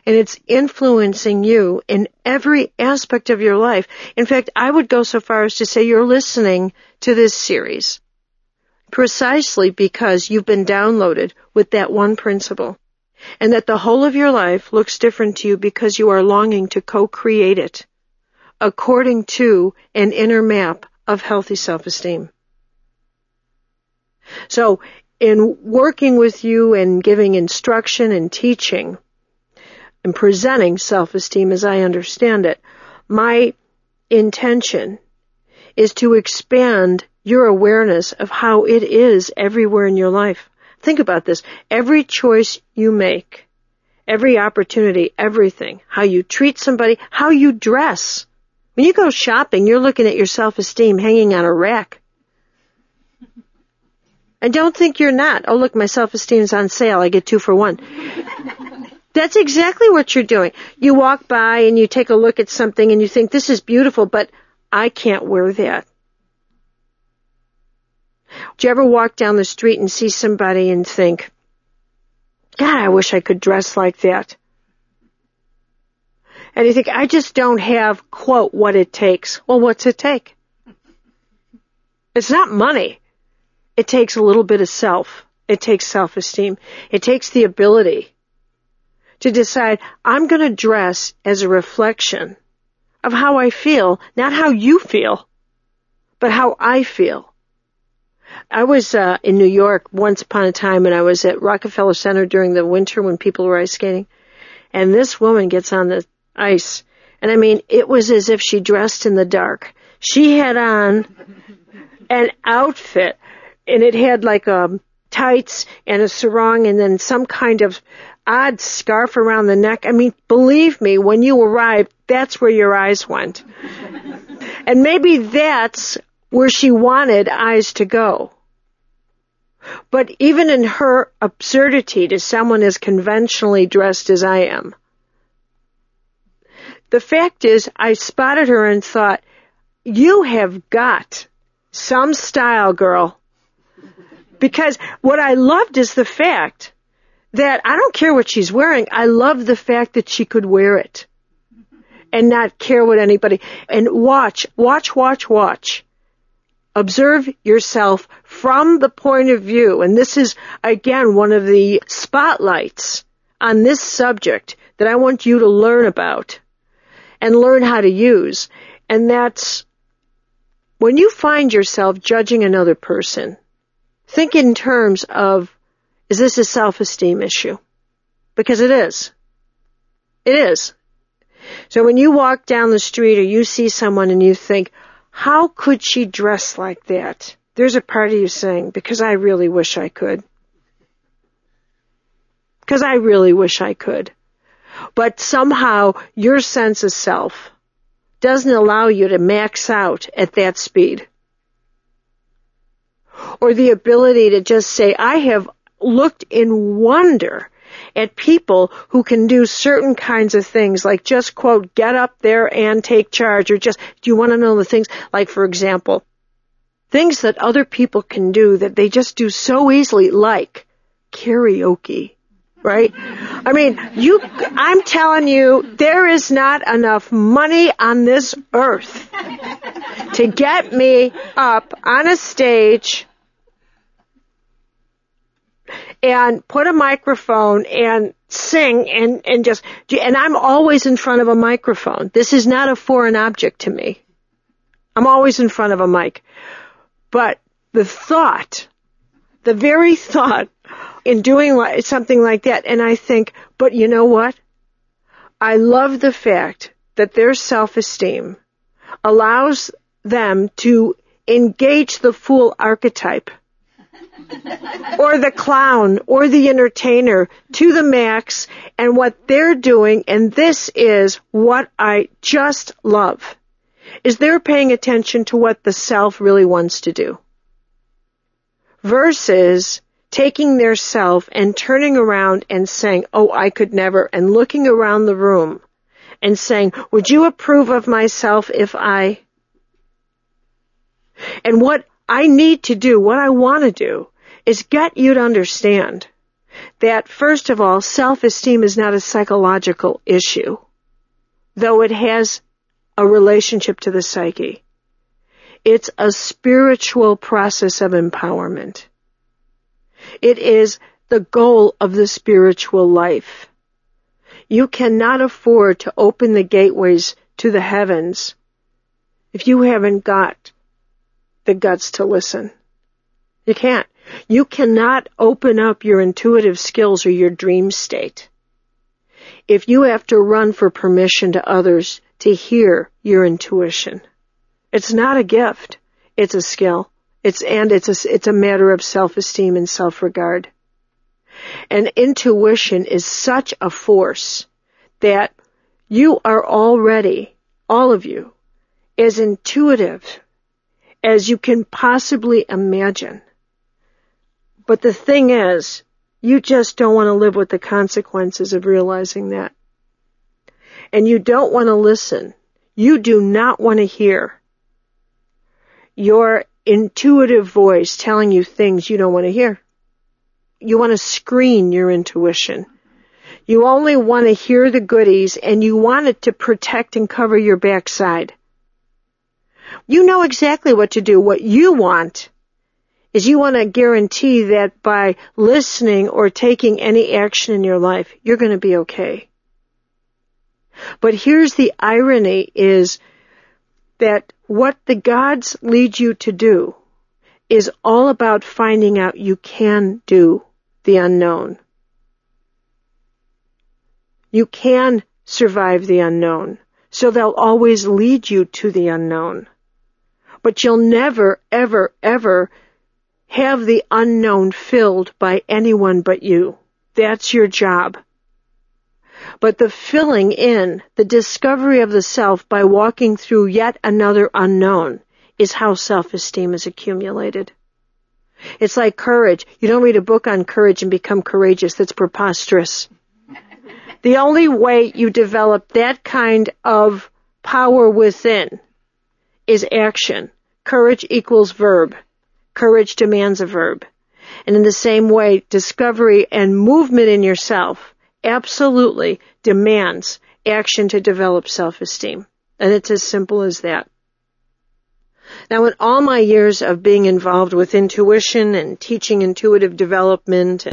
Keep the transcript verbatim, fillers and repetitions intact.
and it's influencing you in every aspect of your life. In fact, I would go so far as to say you're listening to this series precisely because you've been downloaded with that one principle, and that the whole of your life looks different to you because you are longing to co-create it according to an inner map of healthy self-esteem. So, in working with you and giving instruction and teaching and presenting self-esteem as I understand it, my intention is to expand your awareness of how it is everywhere in your life. Think about this. Every choice you make, every opportunity, everything, how you treat somebody, how you dress. When you go shopping, you're looking at your self-esteem hanging on a rack. And don't think you're not. Oh, look, my self-esteem's on sale. I get two for one. That's exactly what you're doing. You walk by and you take a look at something and you think, this is beautiful, but I can't wear that. Do you ever walk down the street and see somebody and think, God, I wish I could dress like that? And you think, I just don't have, quote, what it takes. Well, what's it take? It's not money. It takes a little bit of self. It takes self-esteem. It takes the ability to decide, I'm going to dress as a reflection of how I feel, not how you feel, but how I feel. I was uh, in New York once upon a time, and I was at Rockefeller Center during the winter when people were ice skating, and this woman gets on the ice, and I mean, it was as if she dressed in the dark. She had on an outfit, and it had like um, tights and a sarong and then some kind of odd scarf around the neck. I mean, believe me, when you arrived, that's where your eyes went. And maybe that's where she wanted eyes to go. But even in her absurdity to someone as conventionally dressed as I am, the fact is I spotted her and thought, you have got some style, girl. Because what I loved is the fact that I don't care what she's wearing. I love the fact that she could wear it and not care what anybody. And watch, watch, watch, watch. Observe yourself from the point of view. And this is, again, one of the spotlights on this subject that I want you to learn about and learn how to use. And that's when you find yourself judging another person, think in terms of, is this a self-esteem issue? Because it is. It is. So when you walk down the street or you see someone and you think, how could she dress like that? There's a part of you saying, because I really wish I could. Because I really wish I could. But somehow your sense of self doesn't allow you to max out at that speed. Or the ability to just say, I have looked in wonder at people who can do certain kinds of things, like just, quote, get up there and take charge, or just, do you want to know the things, like, for example, things that other people can do that they just do so easily, like karaoke, right? I mean, you, I'm telling you, there is not enough money on this earth to get me up on a stage and put a microphone and sing and, and just, and I'm always in front of a microphone. This is not a foreign object to me. I'm always in front of a mic. But the thought, the very thought in doing something like that, and I think, but you know what? I love the fact that their self-esteem allows them to engage the fool archetype or the clown or the entertainer to the max, and what they're doing, and this is what I just love, is they're paying attention to what the self really wants to do versus taking their self and turning around and saying, oh, I could never, and looking around the room and saying, would you approve of myself if I... And what I need to do, what I want to do, is get you to understand that, first of all, self-esteem is not a psychological issue, though it has a relationship to the psyche. It's a spiritual process of empowerment. It is the goal of the spiritual life. You cannot afford to open the gateways to the heavens if you haven't got the guts to listen. You can't. You cannot open up your intuitive skills or your dream state if you have to run for permission to others to hear your intuition. It's not a gift. It's a skill. It's, and it's a, it's a matter of self-esteem and self-regard. And intuition is such a force that you are already, all of you, as intuitive as you can possibly imagine. But the thing is, you just don't want to live with the consequences of realizing that. And you don't want to listen. You do not want to hear your intuitive voice telling you things you don't want to hear. You want to screen your intuition. You only want to hear the goodies, and you want it to protect and cover your backside. You know exactly what to do. What you want is you want to guarantee that by listening or taking any action in your life, you're going to be okay. But here's the irony is that what the gods lead you to do is all about finding out you can do the unknown. You can survive the unknown, so they'll always lead you to the unknown. But you'll never, ever, ever have the unknown filled by anyone but you. That's your job. But the filling in, the discovery of the self by walking through yet another unknown is how self-esteem is accumulated. It's like courage. You don't read a book on courage and become courageous. That's preposterous. The only way you develop that kind of power within is action. Courage equals verb. Courage demands a verb. And in the same way, discovery and movement in yourself absolutely demands action to develop self-esteem. And it's as simple as that. Now, in all my years of being involved with intuition and teaching intuitive development